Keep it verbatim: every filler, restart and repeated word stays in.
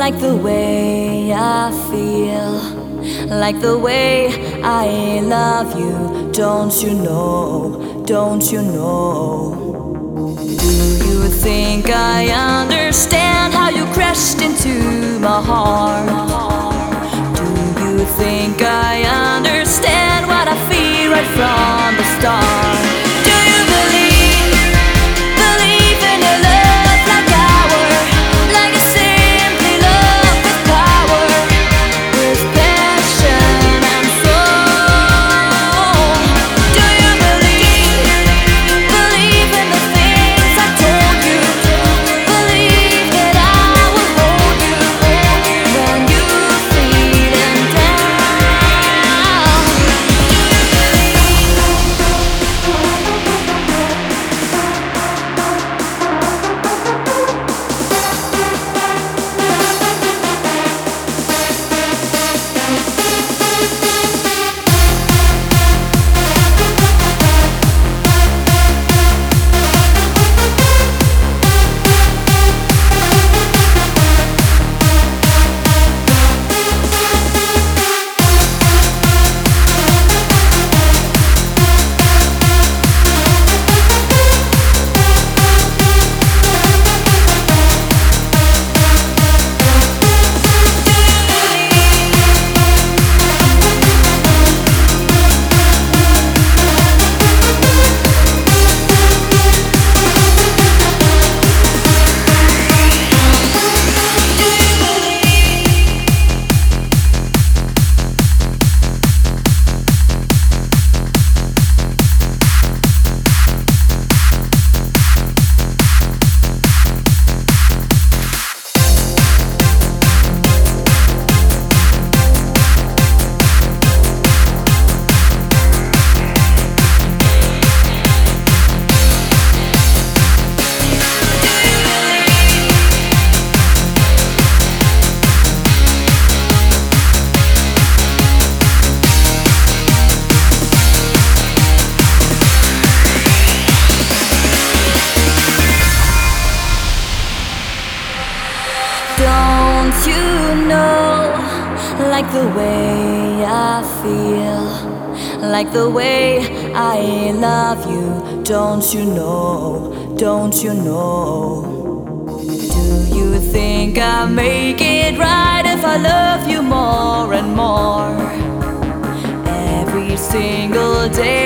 like the way I feel, like the way I love you. Don't you know, don't you know? Do you think I understand how you crashed into my heart? Do you think I understand what I feel right from the start? Do you believe, believe in a love like ours, like a simply love with power, with passion and soul? Do you believe, believe in the things I told you? Believe that I will hold you when you're feeling down? Don't you know, like the way I feel, like the way I love you? Don't you know, don't you know? Do you think I make it right if I love you more and more? Every single day